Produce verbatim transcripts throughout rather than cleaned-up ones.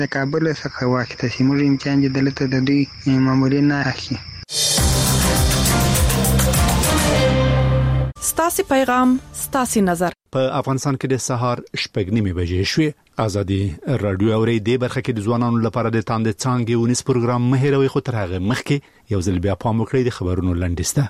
د کابل څخه واقع تسمور امکان دي دلته د دوی مامورین نه اخی. ستاسي پیغام ستاسي نظر. په افغانستان کې د سهار شپږ نیمې بجې شوې. ازادي رادیو اوري د برخه کې د ځوانانو لپاره د تاند څانګې ونیس پروګرام مهیروي خو تر هغه مخکې یو ځل بیا پام وکړئ د خبرونو لنډیسته.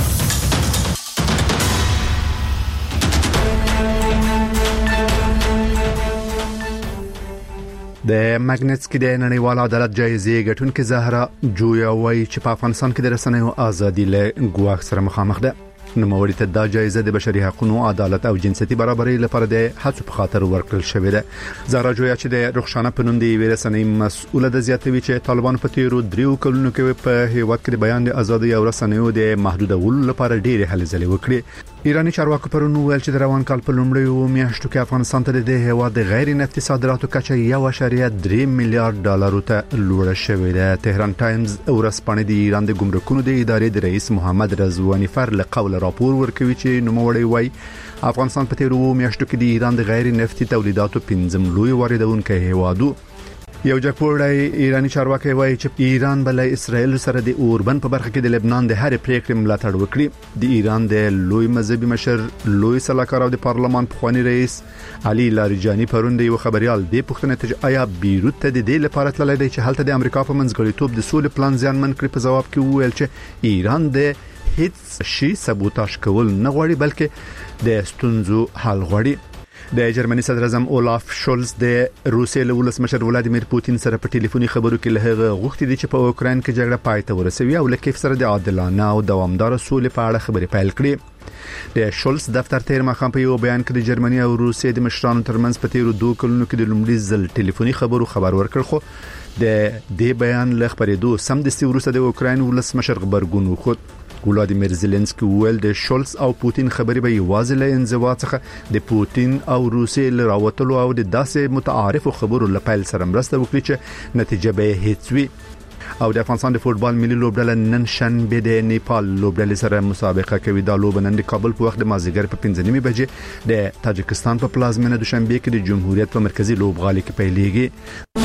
د ماګنټسکي د نړیوال عدالت جایزې ګټونکې زهرا جویا وايي چې په افغانستان کې د رسنیو ازادي له ګواښ سره مخامخ ده. نوموړي ته دا جایزه د بشري حقوقو عدالت او جنسيتي برابرۍ لپاره د هڅو په خاطر ورکړل شوې ده. زهرا جویا چې د رخصانه په نوم دی ورسنۍ مسؤله د زیاتوي چې طالبان په تیرو دریو کلونو کې په هیواد کې د بیان د ازادۍ او رسنیو د محدودولو لپاره ډېرې هلې ځلې وکړي. ایرانی چارواکو پرون ویل چې د روان کال په لومړیو میاشتو کې افغانستان ته د هیواد د غیر نفتي صادراتو کچه یو اشاریه درې میلیارډ ډالرو ته لوړه شوې ده. تهران ټایمز ورځپاڼه د ایران د ګمرکونو د ادارې د رئیس محمد رضوانی فر له قول راپور ورکوي چې نوموړی وایي افغانستان په تیرو میاشتو کې د ایران د غیر نفتي تولیداتو پنځم لوی واردونکی هیوادو. یو جګپوړی ایرانی چارواکي وایي چې ایران بل اسرائیل سره د اوربن په برخه کې د لبنان د هر پریکړې ملاتړ وکړي. د ایران د لوی مذهبي مشر لوی سلاکار او د پارلمان پخوانی رئیس علي لاریجانی پرون د یو خبريال د پښتنې ته آیا بیروت ته د دې لپاره تللی دی چې هلته د امریکا په منځګړیتوب د سولې پلان ځانمن کړي. په جواب کې وویل چې ایران د هیڅ شي سبوتاژ کول نه غواړي بلکې د ستونزو حل غواړي. د جرمني صدر اعظم اولاف شولز د روسیې له ولسمشر ولادیمیر پوتین سره په ټلیفوني خبرو کې له هغه غوښتي دي چې په اوکرين کې جګړه پای ته ورسوي او له کیف سره د عادلانه او دوامدار سولې په اړه خبرې پیل کړي. د شولز دفتر تیر مخام په یو بیان کې د جرمني او روسیې د مشرانو ترمنځ په تیرو دوه کلونو کې د لومړي ځل ټلیفوني خبرو خبر ورکړ خو د دې بیان له خبرېدو سم د سیورسه د اوکرين ولسمشر خبرګون وخت. ولادیمیر زيلنسکي ویل د شولز او پوتین خبرې به یوازې له انزوا څخه د پوتین او روسیې له راوتلو او د داسې متعارفو خبرو لپاره سره مرسته وکړي چې نتیجه به هیڅ وي. او د افغانستان د فوتبال ملي لوبډله نن شنبه د نیپال لوبډلې سره مسابقه کوي. د لوب نن د کابل په وخت د مازیګر په پنځه نیمې بجې د تاجکستان په پلازمینه دوشنبه کې د جمهوریت په مرکزی لوبغالي کې پیلېږي.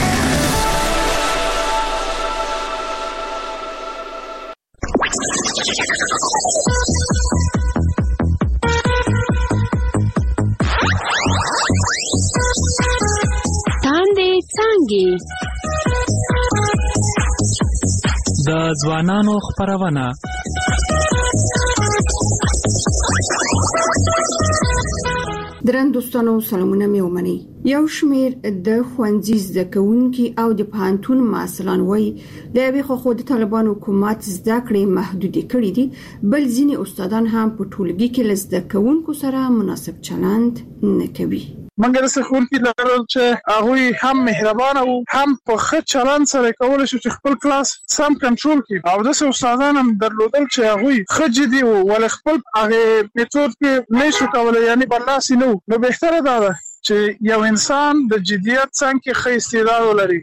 د ځوانانو خبرونه درن دوستانو سلامونه مې ومني. یو شمیر د خوندزي زده کوونکي او د پانتون مسلمان وای د به خو د طالبان حکومت زده کړې محدود کړې دي بل ځینې استادان هم په ټولګي کې لزده کوونکو سره مناسب چلند نه کوي. منګر څخه خورکی لرل چې هغه هم مهربان او هم په ښه چلند سره کول شي چې خپل کلاس سم کنټرول کړي او د استادان هم درلودل چې هغه ښه جدي او ول خپل هغه میتود کې نشو کولای یعنی برلاسي نو نو بهتره ده چې یو انسان د جديت څنګه ښه استعداد ولري.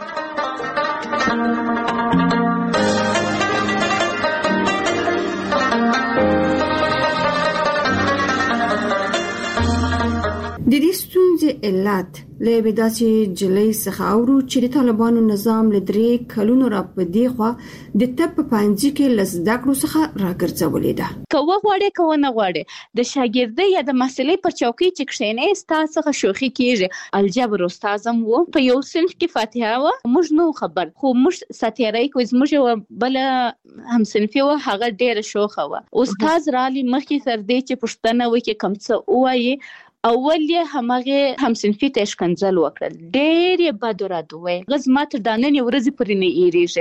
د دې ستونزې علت له بداسي جلې څخه اورو چې د طالبانو نظام لدري کلونو را پدې خو د تپ پنځه کې لزدکړو څخه راګرځولې ده. کوه غواړي کوه نه غواړي د شاګردۍ یا د مسلې پر چوکۍ چې کښینې ستاسو څخه شوخي کیږي. الجبر استادم وو په یو صنف کې فاتحه و موږ نو خبر خو موږ ساتيرای کوز موږ بل هم صنفي و هغه ډېر شوخه و. استاد رالي مخکې تر دې چې پښتنه وکي کم څه وایي اول یې همغه همصنفي ته شکنځل وکړل ډېر یې بد راډوي غزمات داننې ورځې پرې نه ایریږي.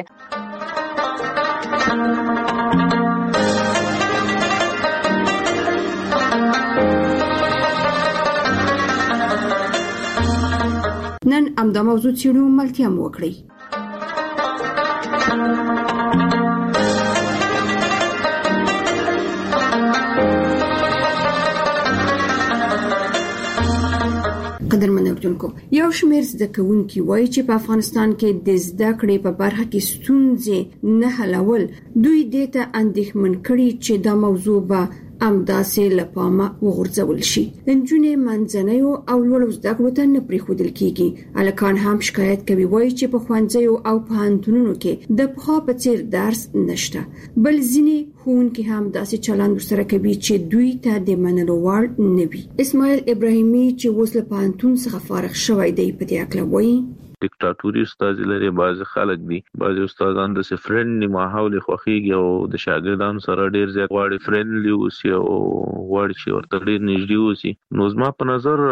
نن امدا موضوع چیرو ملتیا مو وکړي. قدرمن اردوونکو یو شمیر زده کوونکي وایي چې په افغانستان کې د زده کړې په برخه کې ستونزې نه حلول دوی دې ته اندېښمن کړي چې دا موضوع به امداسې لپامه وغورځول شي. انجونې منځنیو او لوړو زده کړو ته نه پریښودل کیږي. الکان هم شکایت کوي وایي چې په ښوونځیو او پوهنتونونو کې د پخوا په څیر درس نشته، بل ځینې ښوونکي هم داسې چلند ورسره کوي چې دوی ته د منلو وړ نه وي. اسماعیل ابراهیمي چې اوس له پوهنتون څخه فارغ شوی دی په دې اړه وایي ډیکټاتوري استاد لري، بعض خلک دي، بعض استادان د فرندلی ماحول خوخيږي او د شاګردانو سره ډیر زیات غواړي فرندلی اوسي او غواړي چې ورته ډیر نږدې اوسي. نو زما په نظر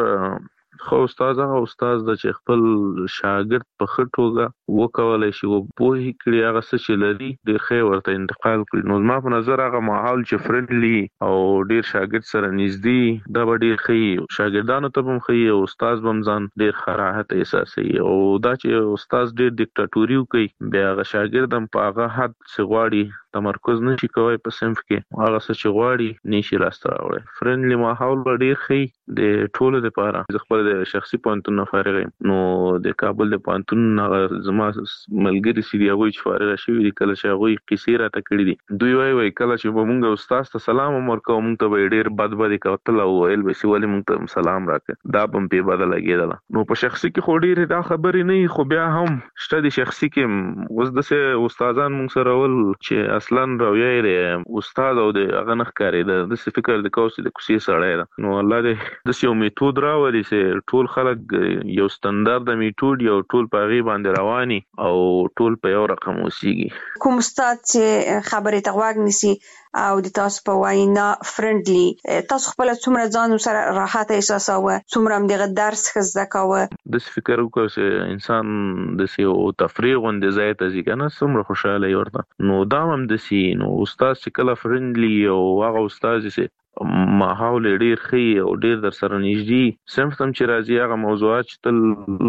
خو استاد هغه استاد د چې خپل شاګرد په خټوګه وکولای شي او په هیڅ کړي هغه څه چې لري د خیر ورته انتقال کړي. نو زما په نظر هغه ماحول چې فرندلی او ډیر شاګرد سره نږدې دا به ډیر ښه شاګردانو ته هم ښه او استاد هم ځان ډیر خراحت احساسوي. او دا چې استاد ډیر ډیکټاتوري کوي بیا هغه شاګرد هم په هغه حد څه غواړي تمرکز نشي کوي په صنف کې، هغه څه چې غواړي نشي راسته راوړي. فرندلی ماحول به ډیر ښه د ټولو لپاره. زه خپل د شخصي پوهنتون نه فارغ یم، نو د کابل د پوهنتون زما ملګري چې دی هغوی چې فارغ شوي دي کله چې هغوی قصې راته کړي دي دوی وایي وایي کله چې به مونږ استاد ته سلام هم ورکوو مونږ ته به یې ډېر بد بد یې کتل او ویل به چې ولې مونږ ته سلام راکړه، دا به هم پې بده لګېدله. نو په شخصي کې خو ډېرې دا خبرې نه وي، خو بیا هم شته د شخصي کې اوس داسې استادان مونږ سره ول چې اصلا رویه یې استاد او د هغه نه ښکارېده، داسې فکر د کوو چې د کوڅې سړی ده. نو الله دې داسې یو میتود راولي چې ټول خلک یو ستندرد میتود یو ټول په هغې باندې رواني او ټول په یو رقم اوسېږي. کوم استاد چې خبرې ته غوږ نیسي او د تاسو په وینا فرندلی، تاسو خپل څومره ځان سره راحت احساساوه، څومره هم دغه درس ښه زده کوه؟ داسې فکر وکړو چې انسان داسې یو تفریح غوندې ځای ته ځي که نه څومره خوشحاله یې ورته. نو دا هم داسې نو استاد چې کله فرندلی او هغه استاد چې ماحول ډیر ښه او ډیر در سره نږدې صنف ته چې راځي هغه موضوعات چې تل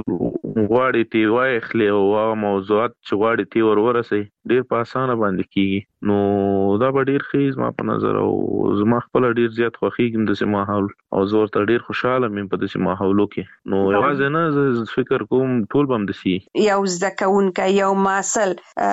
غواړي تی واخلي او هغه موضوعات چې غواړي تی ور ورسي ډیر په اسانه باندې کیږي. نو دا به ډیر ښه زما په نظر او زما خپل ډیر زیات خوښیږم داسې ماحول او زه ورته ډیر خوشحاله یم په داسې ماحولو کې. نو یوازې نه زه فکر کوم ټول به هم داسې یو زده کوونکی یو محصل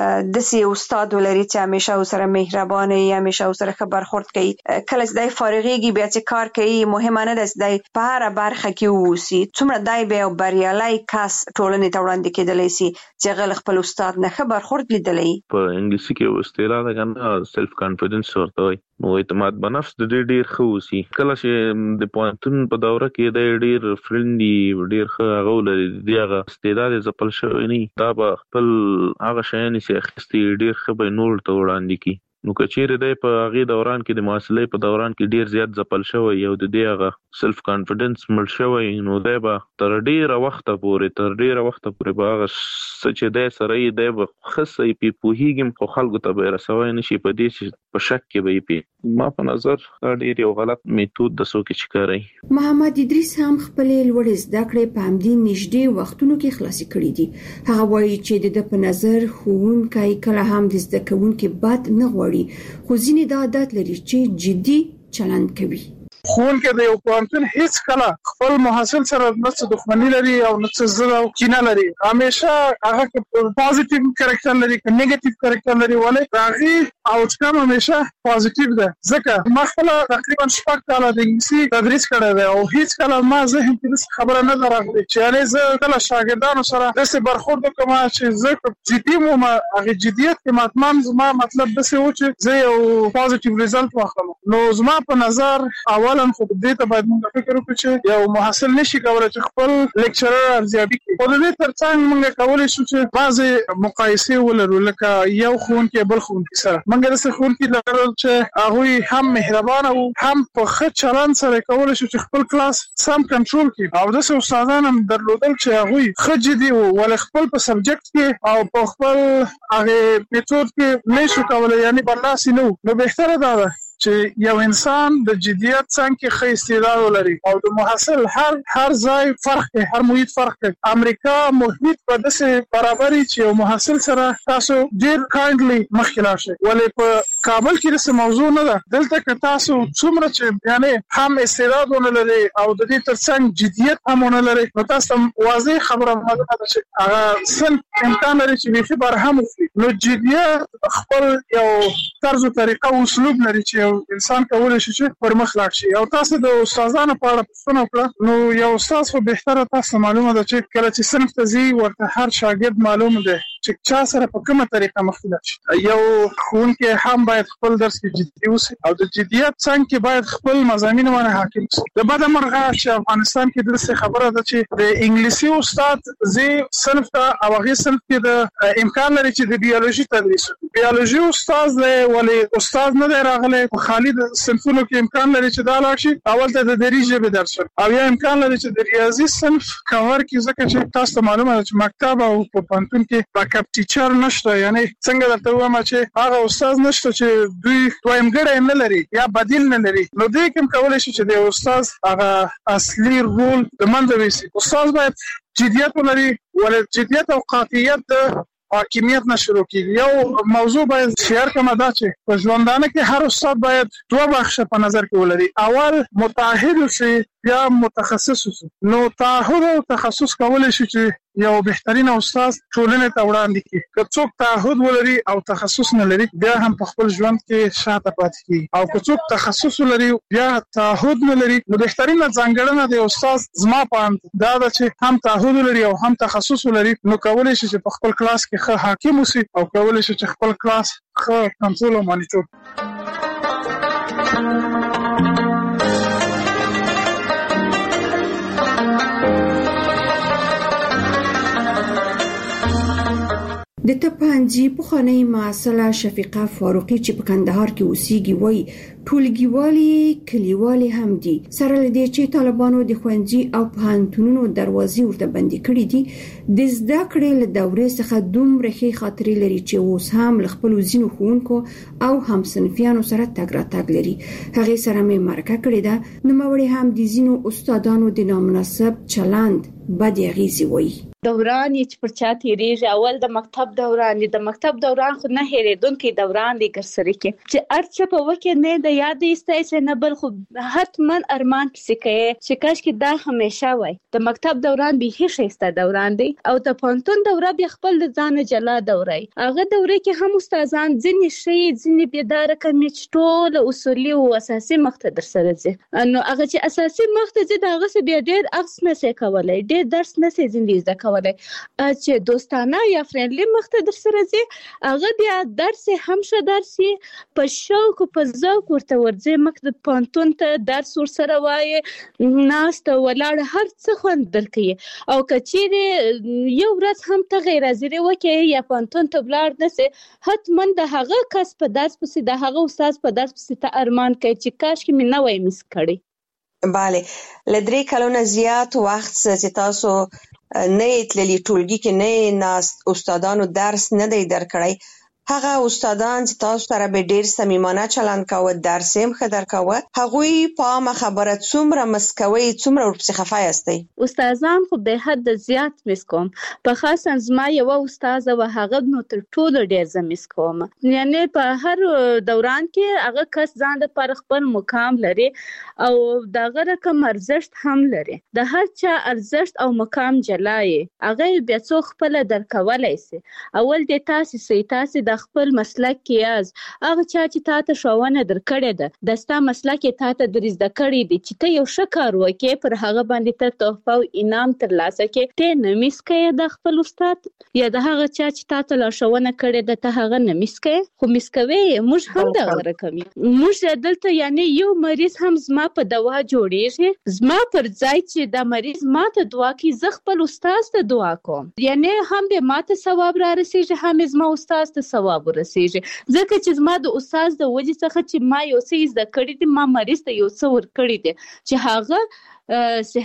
داسې استاد ولري چې همیشه ورسره مهربانه وي، همیشه ورسره ښه برخورد کوي، کله چې دی فارغېږي بیا چې کار کوي مهمه نه ده چې دی په هره برخه کې واوسي، څومره دی بیا یو بریالی کس ټولنې ته وړاندې کېدلی سي چې هغه له خپل استاد نه ښه برخورد لیدلی. په انګلیسي کې یو اصطلاح ده که نه سیلف کانفیډنس ورته وایي، نو اعتماد په نفس د دې ډېر ښه اوسي. کله چې د پوهنتون په دوره کې دی ډېر فرندي ډېر ښه هغه ولري د هغه استعداد یې ځپل شوی نه وي، دا به خپل هغه شیان چې اخیستي ډېر ښه به یې نورو ته وړاندې کړي. نو که چیرې دی په هغې دوران کې د محصلۍ په دوران کې ډېر زیات ځپل شوی او د دې هغه سیلف کانفیډنس مړ شوی، نو دی به تر ډېره وخته پورې تر ډېره وخته پورې به هغه څه چې دی سره یې دی به ښه څه پې پوهېږي خو خلکو ته به یې رسوی نه شي، په دې چې په شک کې به یې پې. ما په نظر دا ډېر یو غلط میتود د څوک چې کاروي. محمد ادریس هم خپلې لوړې زده کړې په همدې نږدې وختونو کې خلاصې کړي دي. هغه وایي چې د ده په نظر ښوونکی کله هم د زده کوونکي بد نه غواړي، خو ځینې دا عادت لري چې جدي چلند کوي. ښوونکی د یو پوهنتون هیڅ کله خپل محصل سره نه څه دښمني لري او نه څه ضد او کینه لري، همیشه هغه که پازیټیو کرکټر لري که نیگیټیو کرکټر لري، ولې د هغې آوټکم همیشه پازیټیو ده. ځکه ما خپله تقریبا شپږ کاله د انګلیسي تدریس کړی دی او هیڅ کله ما ذهن کې داسې خبره نه ده راغلې چې یعنې زه کله شاګردانو سره داسې برخورد وکړم چې زه که جدي وم هغې جدیت کې مطمئن زما مطلب داسې و چې زه یو پازیټیو ریزلټ واخلم. نو زما په نظر اول خو دې ته باید موږ فکر وکړو چې یو محصل نشي کولی چې خپل لیکچرر ارزیابي کړي، خو د دې تر څنګ موږ کولی شو چې بعضې مقایسې ولرو، لکه یو ښوونکی بل ښوونکي سره. موږ داسې ښوونکي لرل چې هغوی هم مهربانه وو، هم په ښه چلند سره کولی شو چې خپل کلاس سم کنټرول کړي، او داسې استادان هم درلودل چې هغوی ښه جدي وو ولې خپل په سبجیکټ کې او په خپل هغې میتود کې نه شو کولی، یعنې برلاسي نه وو. نو بهتره دا ده چې یو انسان د جدیت څنګ کې ښه استعداد ولري او د محصل هر هر ځای فرق کوي، هر محیط فرق کوي. امریکا محیط په داسې برابري چې یو محصل سره تاسو ډېر کایندلی مخکې لاړ شئ، ولې په کابل کې رسې موضوع نه ده. دلته که تاسو څومره چې یعنی هم استعداد ونه لري او د دې ترڅنګ جديت هم ونه لري نو تاسو واضح خبره معلومه ده چې هغه سن امکان لري چې به خبر هم وي. نو جديت خپل یو طرز او طریقه او اسلوب لري چې انسان کولای شي چې پر مخ لاړ شي. او تاسو د استادانو په اړه پوښتنه وکړه نو یو استاد خو بهتره تاسو معلومه ده چې کله چې صنف ته ځي ورته هر شاګرد معلومه ده چې چا سره په کومه طریقه مخکې شي. یو ښوونکی هم باید خپل درس کې جدي اوسي او د جديت څنګه باید خپل مضامین باندې حاکم شي. د بده مرغه چې افغانستان کې درسه خبره ده چې د انګلیسي استاد زی صنف ته او هغه صنف کې د امکان لري چې د بیولوژي تدریس بیولوژي استاد ولی استاد نه راغلی خالي د صنفونو کې امکان لري چې دا لاړ شي اول ته د دریجه به درس او یا امکان لري چې د ریاضي صنف کور کې ځکه چې تاسو معلومه ده چې مکتب او په پانتون کې بیکاپ ټیچر نشته. یعنی څنګه درته وایم چې هغه استاد نشته چې دوی دویمګړی نه لري یا بدیل نه لري. نو دې کوم کولای شي چې د استاد هغه اصلي رول د منځ ویسي. استاد باید جديت ولري ولې جديت او قاطعیت د حاکمیت نه شروع کیږي. یو موضوع باید شعر کما دا چې په ژوندانه کې هر استاد باید دوه بخشه په نظر کې ولري. اول متعهد شي یا متخصص شي. نو تعهد او تخصص کولای شي چې یو بهترین استاد ټولنې ته وړاندې کړي. که څوک تعهد ولري او تخصص نه لري بیا هم په خپل ژوند کې شاته پاتې کیږي. او که څوک تخصص ولري بیا تعهد نه لري نو بهترینه ځانګړنه د استاد زما په اند دا ده چې هم تعهد ولري او هم تخصص ولري نو کولای شي چې په خپل کلاس کې ښه حاکم اوسي او کولای شي چې خپل کلاس ښه کنټرول او مانیټور. د تپانجي پخوانی معاصله شفیقه فاروقي چې په کندهار کې اوسېږي وایي ټولګیوالي کلیوالي هم دي سره لدې چې طالبانو د خوندزي او پوهنتونونو دروازې ورته بندي کړې دي د زده کړې له دورې څخه دومره ښې خاطرې لري چې اوس هم له خپل ځینو ښوونکو او همصنفیانو سره تګ راتګ لري. هغه سره مې مرکه کړې ده. نوموړي هم د ځینو استادانو د نامناسب چلند بد اغیزې وایي. دوران چې پر چا تیریږي اول د مکتب دوران دی. د مکتب دوران خو نه هېریدونکي دوران دی ګرسره کې چې ارچ په وکه نه د یاد ایستای نه بل خو حتما ارمان پسې کوي چې کاش کې دا همیشه وای. د مکتب دوران به هیڅ شایسته دوران دی او د پانتون دوره به خپل د ځان جلا دوره هغه دوره کې هم استادان ځینې شي ځینې بيدار کمي ټول اصولي او اساسي مخته در سره دي. نو هغه چې اساسي مخته دي دا غسه به ډېر اخص نه سي کولای ډېر درس نه سي زندګي زده چې دوستانه یا فرندلی مخته در سره زی هغه بیا درس هم شه درسي په شوق په ذوق ورته ورځي مکتب پانتون ته درس ور سره وای ناست ولاړ هر څه خوند درکې او کچېره یو ورځ هم ته غیر حاضر وکي یا پانتون ته بلار نسه حتما د هغه کس په درس پسې د هغه استاد په درس پسې ته ارمان کوي چې کاش کې مې نه وای مس کړی. bale لدري کلونه زیات وخت چې تاسو نه تللی ټولګي کې نه ناست استادانو درس نه دی درکړی هغه استادان چې تاسو سره به ډیر صمیمانه چلند کاوه درس هم خدر کاوه هغوی په ما خبره څومره مسکوي څومره ورپسې خفای استي. استادان خو به حد زیات مسکوم په خاصه زما یو استاد و هغه نو تر ټولو ډیر زم مسکوم. یعنی په هر دوران کې هغه کس ځان د پر خپل مقام لري او دغه رقم ارزښت هم لري. د هر چا ارزښت او مقام جلای هغه بیا څو خپل درکولای سي. اول د تاسو سي تاسو د خپل مسلک کې از هغه چا چې تاسو شاونه درکړې ده د ستا مسلک کې تاسو درز د کړې دي چې ته یو شکر وکې پر هغه باندې ته تحفه او انعام ترلاسه کې ته نمیس کې د خپل استاد یا د هغه چا چې تاسو لا شاونه کړې ده ته هغه نمیس کې خو مسکوي موږ هم د رقمي موږ دلته یعنی یو مریض هم زما په دوا جوړیږي زما پر ځای چې د مریض ماته دعا کوي ز خپل استاد ته دعا کوم یعنی هم به ماته ثواب را رسیږي هم زما استاد ته ثواب ورسیږي ځکه چې زما د استاد د وجې څخه چې ما یو څه زده کړی دي ما مریض ته یو څه ور کړی دي چې هغه صحت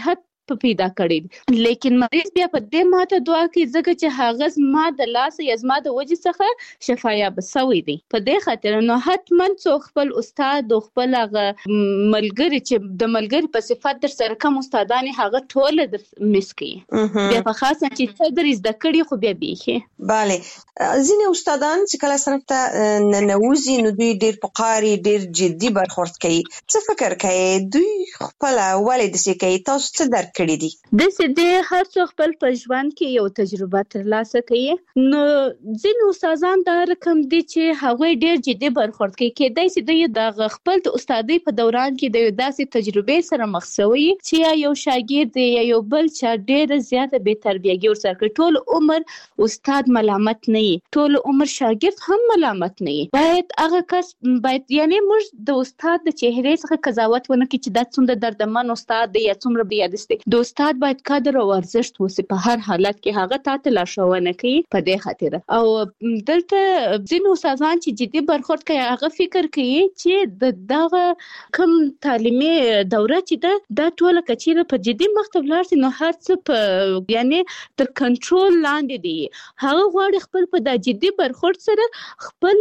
په پیدا کړی لیکن مریض بیا په دې ماته دعا کوي ځکه چې هغه ما د لاس یا زما د وجې څخه شفایاب شوی دی. په دې خاطر نو حتما څوک خپل استاد او خپل هغه ملګری چې د ملګری په صفت در سره کوم استادان هغه ټول د مس کوي بیا په خاصه چې څه درې زده کړي خو بیا بیخي. bale ځینې استادان چې کله صنف ته ننوځي نو دوی ډېر پقاري ډېر جدي برخورد کوي. څه فکر کوي دوی خپل ولې داسې کوي؟ تاسو څه درک کړي دي؟ داسې دی هر څوک خپل په ژوند کې یو تجربه ترلاسه کوي. نو ځینې استادان دا رقم دي چې هغوی ډېر جدي برخورد کوي. کېدای شي دوی د خپل د استادۍ په دوران کې د یو داسې تجربې سره مخ شوي چې یا یو شاګرد دی یا یو بل چا ډېره زیاته بې تربیهګي ورسره کړې. ټول عمر استاد ملامت نه وي، ټول عمر شاګرد هم ملامت نه وي. باید هغه کس باید یعنی موږ د استاد د چهرې څخه قضاوت ونه کړو چې دا څومره دردمن استاد دی یا څومره بېعدس دی. د استاد باید قدر او ارزښت وسي په هر حالت کې. هغه تاته لارښوونه کوي په دې خاطر. او دلته ځینې استادان چې جدي برخورد کوي هغه فکر کوي چې د دغه کوم تعلیمي دوره چې ده دا ټوله که چیرې په جدي مخ ته ولاړ شي نو هر څه په یعنی تر کنټرول لاندې دي. هغه غواړي خپل په دا جدي برخورد سره خپل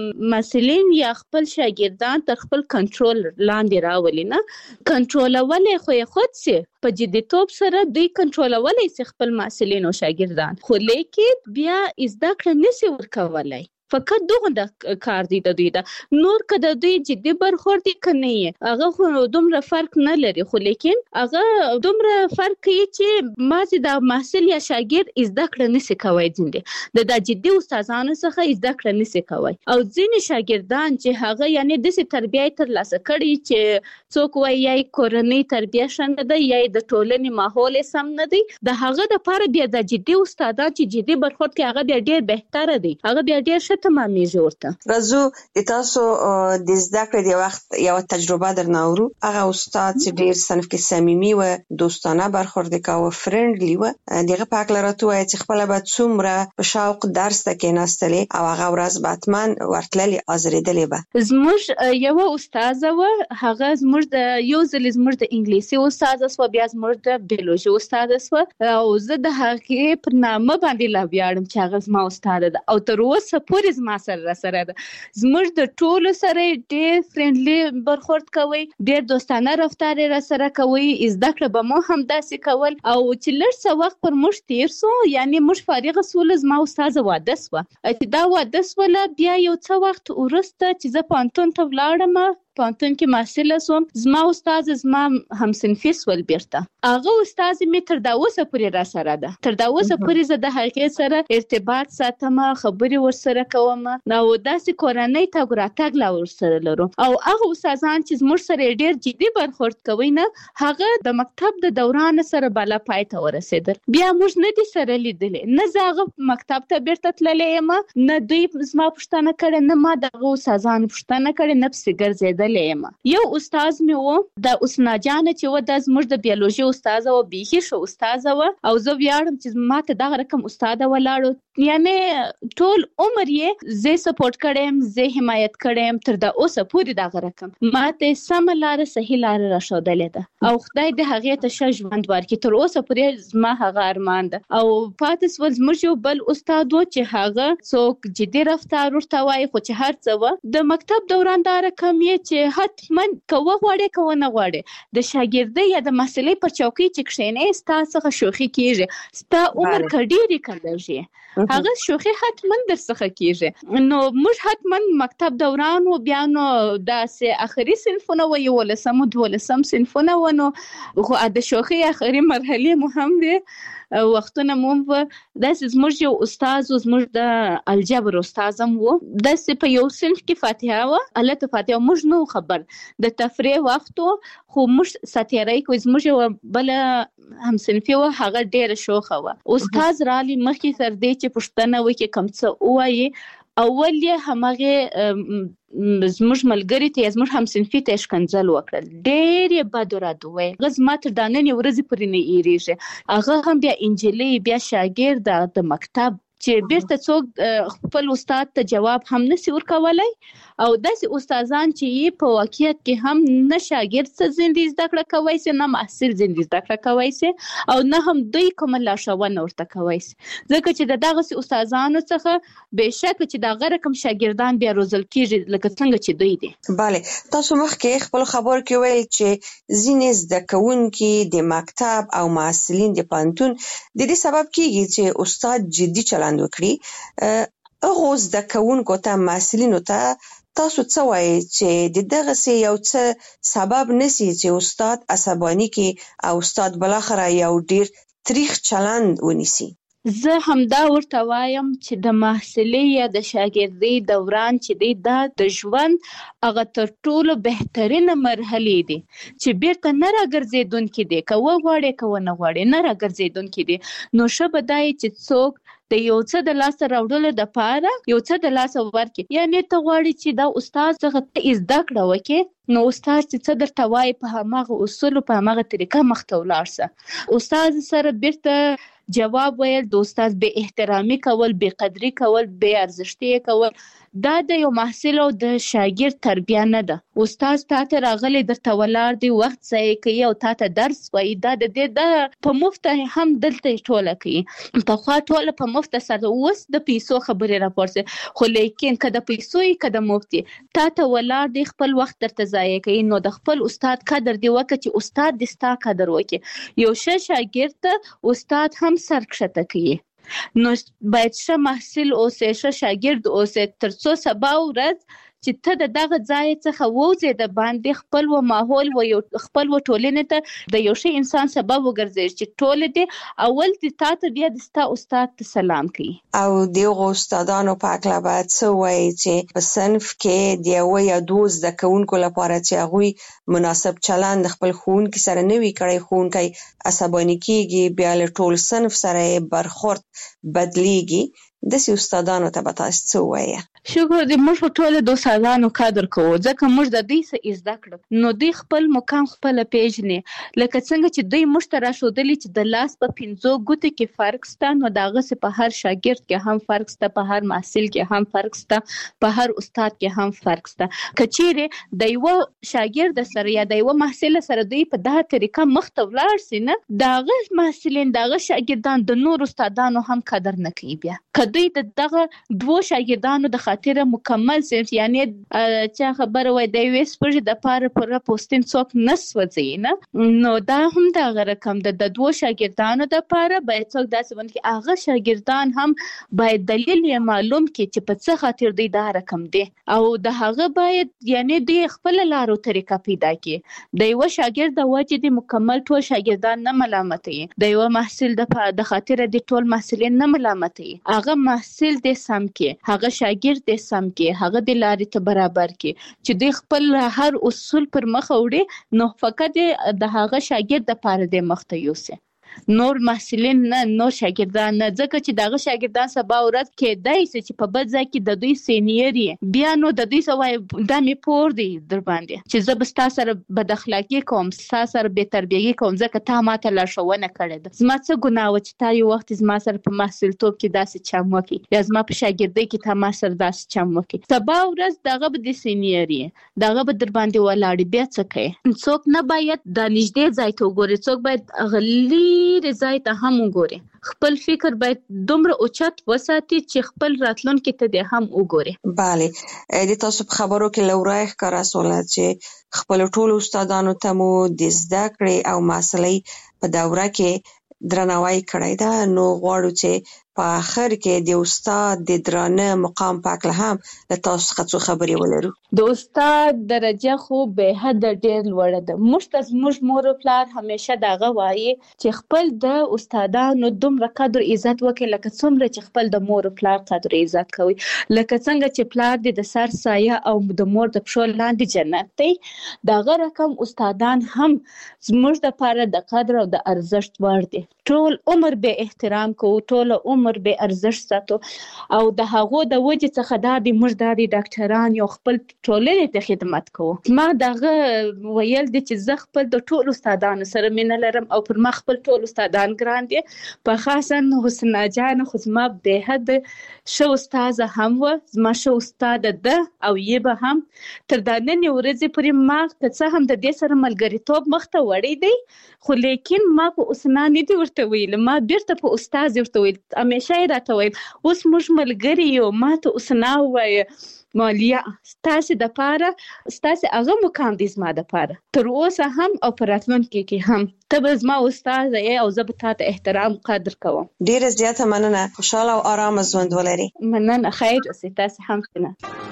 مسلین یا خپل شاګردان تر خپل کنټرول لاندې راولي. نه کنټرولولی خو یې خود سي په جديتوب سره دوی کنټرولولی سي خپل مسلین او شاګردان، خو لیکن بیا زده کړه نسي ورکولی. فقط دغه د کار دی د دوی دا نور که د دوی جدي برخورد کنه یې هغه خو دومره فرق نه لري. خو لیکن هغه دومره فرق کوي چې مازې د محصل یا شاګرد زده کړه نسي کوی. ځینې د دا جدي استادانو څخه زده کړه نسي کوی. او ځینې شاګردان چې هغه یعنی داسې تربیه ترلاسه کړي چې څوک وایي یا کورنۍ تربیه ښه نه ده یا د ټولنې ماحول سم نه دی، د هغه دپاره بیا د جدي استادان چې جدي برخورد کوي هغه بیا ډېر بهتره دی. هغه بیا ډېر ښه تمامېږي ورته. راځو د تاسو د زده کړې د وخت یو تجربه درنه اورو. هغه استاد چې ډېر صنف کې صمیمي و، دوستانه برخورد کاوه، فرندلی و، دغه په هکله راته ووایه چې خپله به څومره په شوق درس ته کېناستلې او هغه ورځ به حتما ورتللې ازرېدلې به. زموږ یوه استاذه وه، هغه زموږ د یو ځلې زموږ د انګلیسي استاذه سوه، بیا زموږ د بیولوژي استاده سوه او زه د هغې پر نامه باندې لا ویاړم چې هغه زما استاده ده او تر اوسه پورې زما سره را سره ده. زموږ د ټولو سره ډېر فرندلي برخورد کوي، ډېر دوستانه رفتار را سره کوي. زده کړه به مو هم داسې کول. او چې لږ څه وخت پر موږ تېر سو یعنې موږ فارغه سوله زما استاذه واده سوه. چې دا واده سوله بیا یو څه وخت وروسته چې زه پوهنتون ته ولاړم، پوهنتون کې محصله سوم، زما استاد زما همصنفي سول بیرته. هغه استاد مې تر دا اوسه پورې را سره ده. تر دا اوسه پورې زه د هغې سره ارتباط ساتم، خبرې ورسره کوم او داسې کورنۍ تګ راتګ لا ورسره لرو. او هغه استادان چې زموږ سره ډېر جدي برخورد کوي نه هغه د مکتب د دوران سره بالا پای ته ورسېدل. بیا موږ نه دي سره لیدلې، نه زه هغه مکتب ته بیرته تللی یم، نه دوی زما پوښتنه کړې، نه ما د هغه استادانو پوښتنه کړې، نه پسې ګرځېدل. یو استاد مې و د حسنا جانه چې و دا زموږ د بیولوژي استاده و، بیخي ښه استاده و او زه ویاړم چې ما ته دغه رقم استاده ولاړو. یعنې ټول عمر یې زه سپورټ کړی یم، زه حمایت کړی یم، تر د اوسه پورې دغه رقم ما ته سمه لاره صحیح لاره راښودلې ده او خدای دې هغې ته ښه ژوند ورکړي. تر اوسه پورې زما هغه ارمان ده. او پاتې سول زموږ یو بل استاد و چې هغه څوک جدي رفتار ورته وایي، خو چې هر څه و د مکتب دوران دا رقم یې چې حتما که وغواړې که ونه غواړې د شاګردۍ یا د محصلۍ پر چوکۍ چې کښېنې ستا څخه شوخي کېږي. ستا عمر که ډېرې که لږ یې هغه شوخي حتما در څخه کېږي. نو موږ حتما مکتب دوران و، بیا نو داسې اخري صنفونه و، یولسم و دولسم صنفونه و، نو خو د شوخۍ اخري مرحلې مو هم وې، وختونه مو هم و. داسې زموږ یو استاد و، زموږ د الجبر استاز هم و، داسې په یو صنف کې فاتحه وه، هلته فاتحه موږ نه خبر د تفریح وخت و، خو موږ ساتیرۍ کوو. زموږ یوه بله همصنفي وه، هغه ډېره شوخه وه. استاد رالی مخکې تر دې چې پوښتنه وکړي کوم څه ووایي، اول یې همغې زموږ ملګري ته یا زموږ همصنفي ته یې ښکنځل وکړل، ډېر یې بد و رد وویل. هغه زما تر دا ننې ورځې پورې نه هېرېږي. هغه هم بیا انجلۍ، بیا شاګرده د مکتب چې بیرته څوک خپل استاد ته جواب هم نسی ورکولای او داسې استادان چې په واقعیت کې هم نه شاګرد څه زندي زده کړه کوي سي نه محصل زندي زده کړه کوي سي او نه هم دوی کوم لارښوونه ورته کوي سي ځکه چې دغه استادانو څخه بهشکه چې دغه رقم شاګردان بیا روزل کیږي لکه څنګه چې دوی دي. bale تاسو مخکې خپل خبر کې ویل چې ځینې زده کوونکي د مکتب او محصلین د پانتون د دې سبب کیږي چې استاد جدي چلند وکړي. هغه زده کوونکو ته محصلینو ته تاسو څه وایي چې د دغه سي یو څه سبب نسی چې استاد عصبانی کې او استاد بلاخره یو ډیر تریخ چلند ونیسي؟ زه همدا ورته وایم چې د محصلۍ یا د شاګردۍ دوران چې دی دا د ژوند هغه تر ټولو بهترینه مرحلې دي چې بیرته نه راګرځېدونکي دي، که وغواړې که ونه غواړې نه راګرځېدونکي دي. نو ښه به دا چې څوک د یو څه د لاسه راوړلو دپاره یو څه د لاسه ورکړي، یعنې ته غواړې چې دا استاد څخه ته زده کړه وکړې نو استاد چې څه درته وایي په هماغه اصولو په هماغه طریقه مخته ولاړ شه. استاد سره بیرته جواب ویل د استاد بې احترامي کول، بې قدري کول، بې ارزښتي کول دا د یو محصل او د شاګرد تربیه نه ده. استاد تا ته راغلی درته ولاړ دی، وخت ضایع کوي او تا ته درس وایي، دا د دې د په مفته هم دلته ټوله کوي. پخوا ټوله په مفته سره، اوس د پیسو خبرې راپورځي، خو لیکن که د پیسو یې که د مفتي تا ته ولاړ دی خپل وخت درته ضایع کوي نو د خپل استاد قدر دی وکړه چې استاد دې ستا قدر وکړي. یو ښه شاګرد ته استاد هم سر کښته کوي. نو باید ښه محصل اوسې، ښه شاګرد اوسې تر څو سبا ورځ چې ته د دغه ځای څخه ووځې د باندې خپل و ماحول و یو خپل و ټولنې ته د یو ښه انسان سبب وګرځې چې ټول دې اول دې تا ته بیا د ستا استاد ته سلام کوي. او دغه استادانو په هکله باید څه وایي چې په صنف کې د یوه یا دوو زده کوونکو لپاره چې هغوی مناسب چلند خپل ښوونکي سره نه وي کړی، ښوونکی عصباني کېږي، بیا له ټول صنف سره یې برخورد بدلیږي، داسې استادانو ته به تاسو څه وایي؟ شکر دې موږ ټول د استادانو قدر کوو ځکه موږ د دوی څه زده کړو نو دوی خپل مقام خپله پیژني. لکه څنګه چې دوی موږ ته راښودلي چې د لاس په پنځو ګوتو کې فرق شته نو د هغسې په هر شاګرد کې هم فرق شته، په هر محصل کې هم فرق شته، په هر استاد کې هم فرق شته. که چیرې د یوه شاګرد سره یا د یوه محصل سره دوی په دغه طریقه مخته ولاړ سي نه د هغه محصلین د هغه شاګردان د نور استادانو هم قدر نه کوي. بیا که دوی د دغه دوو شاګردانو د خاطره مکمل صنف یعنې چا خبره وای د یوې سپږې دپاره پوره پوستین څوک نه سوځوي نه نو دا هم دغه رقم ده. د دوو شاګردانو دپاره باید څوک داسې ونه کړي هغه شاګردان هم باید دلیل یې معلوم کړي چې په څه خاطر دوی دا رقم دی او د هغه باید یعنې دوی خپله لار او طریقه پیدا کړي. د یوه شاګرد د وجې د مکمل ټول شاګردان نه ملامتوي، د یوه محصل د خاطره د ټول محصلین نه ملامتوي. هغه محصل دې سم کړي، هغه شاګرد دې سم کړي، هغه د لارې ته برابر کړي چې دوی خپل هر اصول پر مخ وړي نو فقط د هغه شاګرد دپاره دې مخته یوسي، نور محصلین نه، نور شاګردان نه. ځکه چې دغه شاګردان سبا ورځ کېدای شي چې په بل ځای کې د دوی سینیر یې بیا نو د دوی څه وایي دا مې پور دی در باندې چې زه به ستا سره بد اخلاقي کوم، ستا سره بې تربیهي کوم ځکه تا ما ته لارښوونه کړې ده. زما څه ګناه وه چې تا یو وخت زما سره په محصلتوب کې داسې چم وکړي یا زما په شاګردۍ کې تا ما سره داسې چم وکړي. سبا ورځ دغه به د سینیر یې دغه به در باندې ولاړې بیا څه کوي. څوک نه باید د نږدې ځای ته وګوري، څوک باید غلی ډېرې ځای ته هم وګوري. خپل فکر باید دومره اوچت وساتي چې خپل راتلونکي ته دې هم وګوري. بله د تاسو په خبرو کې لورای ښکاره سوله چې خپل ټولو استادانو ته مو د زده کړې او محصلۍ په دوره کې درناوی کړی ده. نو غواړو چې په آخر کې د استاد د درانه مقام په هکله هم له تاسو څخه څو خبرې ولرو. د استاد درجه خو به حده ډېر لوړه ده. موږ ته زموږ مور او پلار همیشه دغه وایي چې خپل د استادانو دومره قدر عزت وکړي لکه څومره چې خپل د مور او پلار قدر عزت کوي. لکه څنګه چې پلار دې د سر سایه او د مور د پښو لاندې جنت دی، دغه رقم استادان هم زموږ دپاره د قدر او د ارزښت وړ دي. ټول عمر به احترام کوو، ټول عمر عمر به ارزښت ساتو او د هغو د وجې څخه دا د موږ د ډاکټران یو خپل ټولنې ته خدمت کوو. ما دغه ویل دي چې زه خپل د ټولو استادانو سره مینه لرم او پر ما خپل ټول استادان ګران دي، په خاصا حسنا جان خو زما به حد شو استاد هم و، زما شو استاد ده او یې به هم تر دا نن ورځې پورې ما که څه هم د دې سره ملګریتوب مخته وړی دی، خو لیکن ما په اوسنا نه دي ورته ویل، ما بیرته په استاد ورته ویل، همیشه یې راته ویل اوس موږ ملګري یو، ما ته اوسنا ووایه مالیا ستاسې دپاره ستاسې هغه مقام دی زما دپاره تر اوسه هم او په راتلونکي کې هم ته به زما استاد یې او زه به تا ته احترام قدر کوم. ډېره زیاته مننه، خوشحاله او آرامه ژوند ولري. مننه، خیر اوسئ تاسې هم ښه.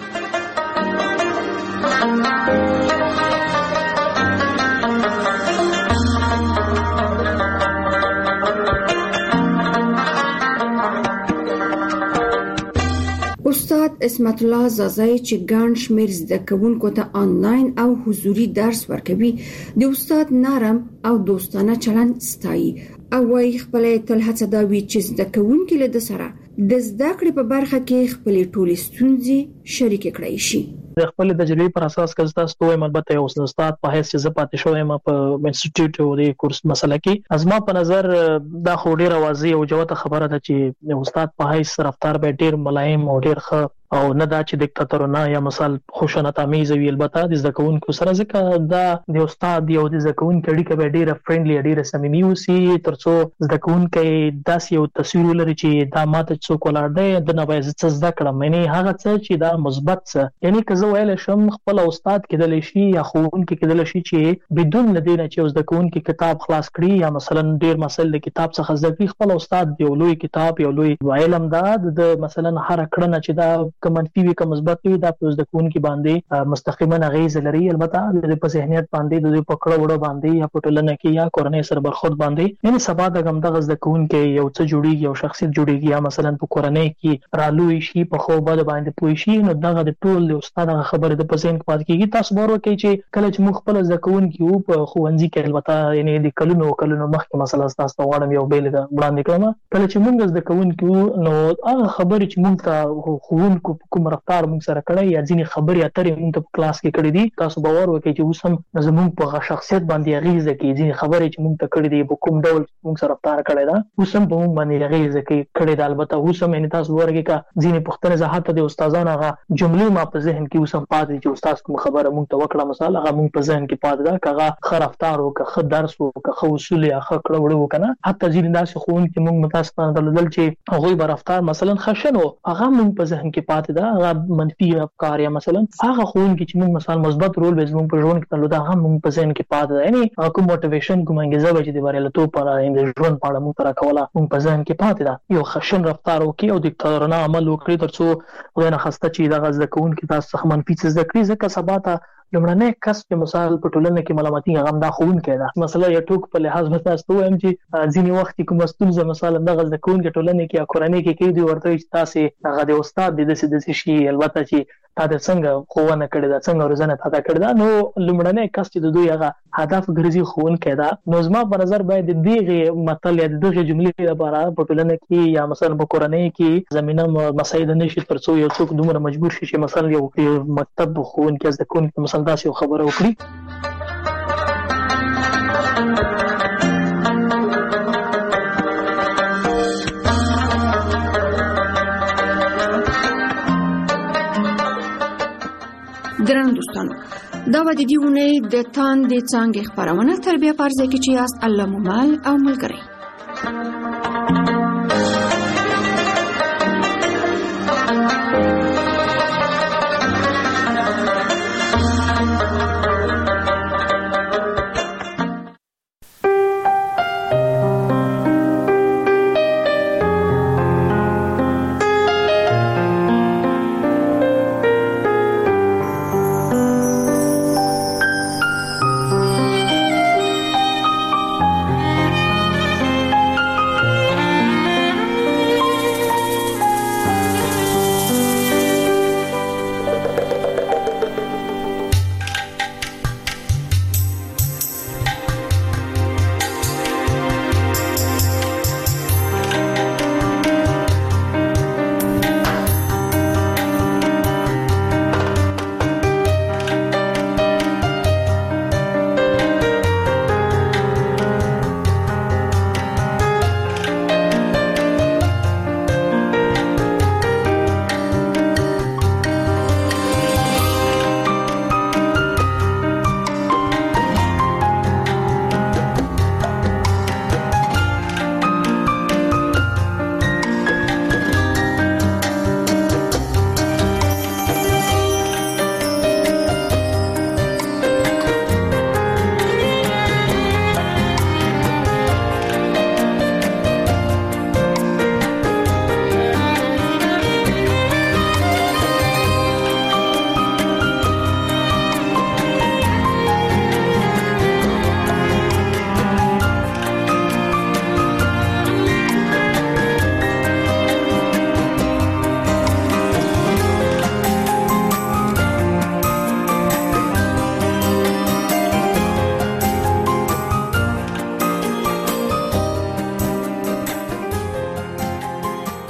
استاد اسمت الله زازای چې ګڼ شمېر زده کوونکو ته آنلاین او حضوري درس ورکوي، د استاد نرم او دوستانه چلند ستایي او وايي خپل تل هڅه دا وي چې زده کوونکي له سره د زده کړې په برخه کې خپل ټولې ستونزې شریک کړي شي. د خپل تجربې پر اساس که تاسو ته وایم، البته یو استاد په حیث چې زه پاتې شوم په انسټیټیوټ او د کورس مسله کې، ازما په نظر دا خو ډیره واضح او جوته خبره ده چې استاد په حیث رفتار به ډیر ملایم او ډیر ښه او نه دا چې دیکتاتورونه یا مثال خوشنط امیز وي. البته د زده کوونکو سره ځکه دا د استاد یو د زده کوونکو اړیکه به ډیره فرندلی ډیره صمیمي وي، ترڅو زده کوونکو داسې یو تصویر ولري چې دا ماته څوک ولاړ دی د نه باید څه زده کړم، یعنی هغه څه چې دا مثبت څه، یعنی که زه ویل شم خپل استاد کېدلی شي یا ښوونکی کېدلی شي چې بدون له دې نه چې زده کوونکي کتاب خلاص کړي یا مثلا ډیر مسایل د کتاب څخه زده کړي، خپل استاد یو لوی کتاب یو لوی علم دا د مثلا هر کړنه چې دا که منفي وي که مثبت وي دا په زده کوونکي باندې مستقیما اغیز لري. البته د په ذهنیت باندې د په کړه وړه باندې یا په ټولنه کې یا کورنۍ سره برخورد باندې، یعنی سبا د غم دغه زده کوونکي یو څه جوړیږي، یو شخصیت جوړیږي یا مثلا په کورنۍ کې رالوي شي، په خو بد باندې پوي شي، نو دغه د ټول استاد خبره د پسین کې پات کیږي. تاسو باور وکړئ چې کله چې موږ خپل زده کوونکي وو په ښوونځي کې، البته یعنی د کلونو کلونو مخکې مثلا تاسو ته غواړم یو بیل وړاندې کړم، کله چې موږ زده کوونکي وو نو هغه خبرې چې موږ ته ښوونکو کوم رفتار موږ سره کړی یا ځینې خبرې اترې موږ ته په کلاس کې کړې دي، تاسو باور وکړئ چې اوس هم زموږ په شخصیت باندې اغیزه کوي. ځینې خبرې چې موږ ته کړې دي په کوم ډول موږ سره رفتار کړی ده اوس هم په موږ باندې اغیزه کوي کړې ده. البته اوس هم یعنې تاسو ورګه کا ځینې پوښتنې زه حتی د استادانو هغه جملې ما په ذهن کې اوس هم پاتې چې استاد کوم خبره موږ ته وکړه مثلا هغه موږ په ذهن کې پاتې ده، که هغه ښه رفتار وکړه، ښه درس وکړه، ښه اصول یا ښه کړه وړه وکړه. حتی ځینې داسې ښوونکي موږ متاسفانه درلودل چې هغوی به رفتار مثلا خشن و، هغه موږ په ذهن کې پاتې ده، هغه منفي افکار یا مثلا هغه ښوونکي چې موږ مثلا مثبت رول به زموږ په ژوند کې درلوده هغه موږ په ذهن کې پاتې ده، یعنې کوم موټیویشن کوم انګیزه به چې د بریالیتوب په اړه د ژوند په اړه موږ ته راکوله موږ په ذهن کې پاتې ده. یو خشن رفتار وکړي او دیکتاتورانه عمل وکړي ترڅو خدای نخواسته چې دغه زده کوونکي تاسو څخه منفي څه زده کړي، ځکه سبا ته لومړنی کس چې مثال په ټولنه کې ملامتي هغه هم دا ښوونکی ده. مثلا یو ټوک په لحاظ به تاسو ته وایم چې ځینې وخت کې کومه ستونزه مثلا دغه زده کوونکي ټولنې کې یا کورنۍ کې کوي، دوی ورته وایي چې تاسې هغه د استاد د داسې داسې شي، البته چې تا د څنګه ښوونه کړې ده، څنګه روزنه تا ته کړې ده، نو لومړنی کس چې د دوی هغه هدف ګرځي ښوونکی ده. نو زما په نظر باید د دغې متل یا د دغې جملې لپاره په ټولنه کې یا مثلا په کورنۍ کې زمینه مساعده نه شي ترڅو یو څوک دومره مجبور شي چې مثلا یو مکتب ښوونکی زده کوونکي مثلا داسې یو خبره وکړي. درنو دوستانو، دا به د دې اونۍ د تاندې څانګې خپرونه تربیه په ارزه کې چې یاست الله مو مل او ملګری.